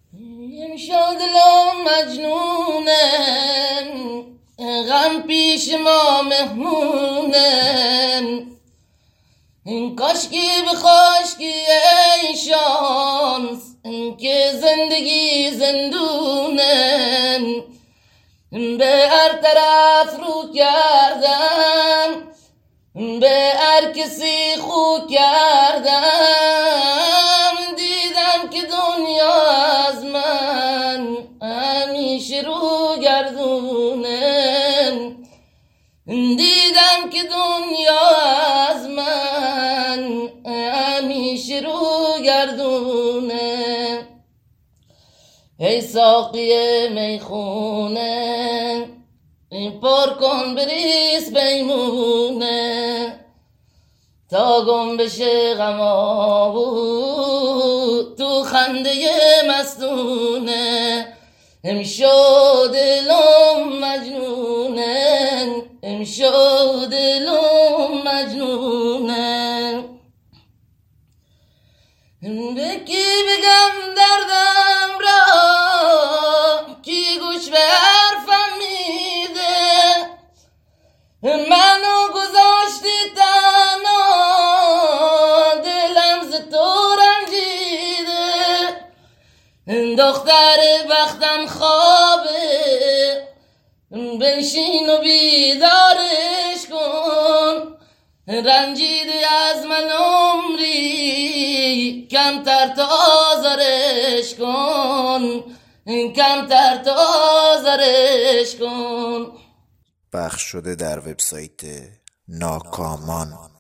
امشب دلم مجنونه، غم پیش ما مهمونه. کاشکی به خاشکی ای شانس که زندگی زندونه. به هر طرف رو کردم، به هر کسی خو کردم، دیدم که دنیا از من همیشه رو گردونه. دیدم که دنیا از من همیشه رو گردونه. ای ساقی میخونه، پر کن بریز بیمونه، تا گم بشه غما بود تو خنده مستونه. امشب دلم مجنونه، امشب دلم مجنونه. به کی بگم دردم را، کی گوش به حرفم میده؟ منو گذاشتی تنها، دلم ز تو رنجیده. دختر بختم خوابه، بنشین و بیدارش کن. رنجیده از من عمری، کمتر تا آزارش کن، کمتر تا آزارش کن. پخش شده در وبسایت ناکامان.